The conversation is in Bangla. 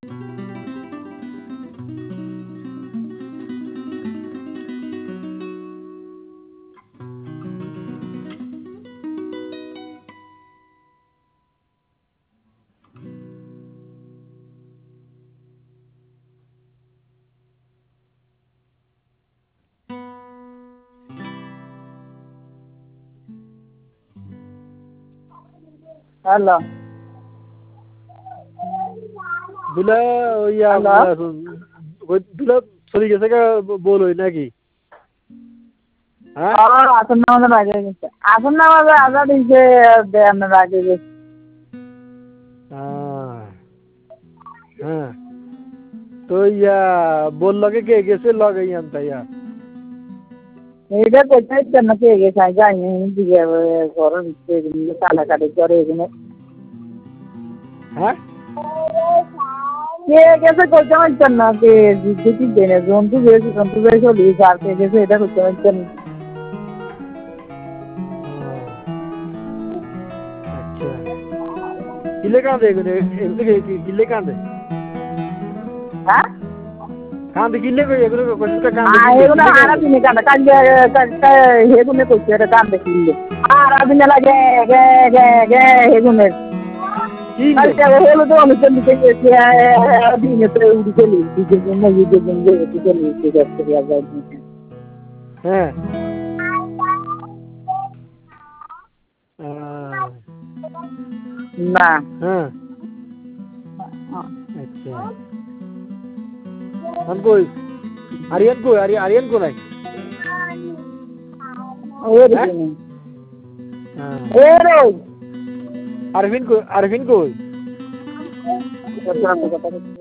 হ্যালো দুলা দুলা চলে গেছে বলোই নাকি? হ্যাঁ আসন নামাজের আগে গেছে, আসন নামাজের আজাদ দিচ্ছে দেয়ানোর আগে গেছে। হ্যাঁ তো বললকে কে গেছে লগে তাইয়া এইটা করতে ইচ্ছে না কে গেছে যাইনি দিকে ঘরের ভিতরে কাটাকাটি করে এখানে হ্যাঁ কে গেছে করতে পারছেন না কে দেখি দেনে জন্তু গেছে জন্তু গেছে চলি আর কে গেছে এটা করতে পারছেন না। আচ্ছা কিলে কাঁদে কিলে কাঁদে হ্যাঁ কাঁদে কিলে এগুলো এগুলো আরাদিনে কান্দে কান্দে হেগুনে করছে এটা কান্দে কিনলে আরাদিনে লাগে গে গে গে হেগুনের হলো তো অনুষ্ঠান দিতে গেছে দিনে তো উড়ি চলে দিকে দিকে দিকে চলে হ্যাঁ না হ্যাঁ আচ্ছা কই আরিয়ান কই আরভিন কই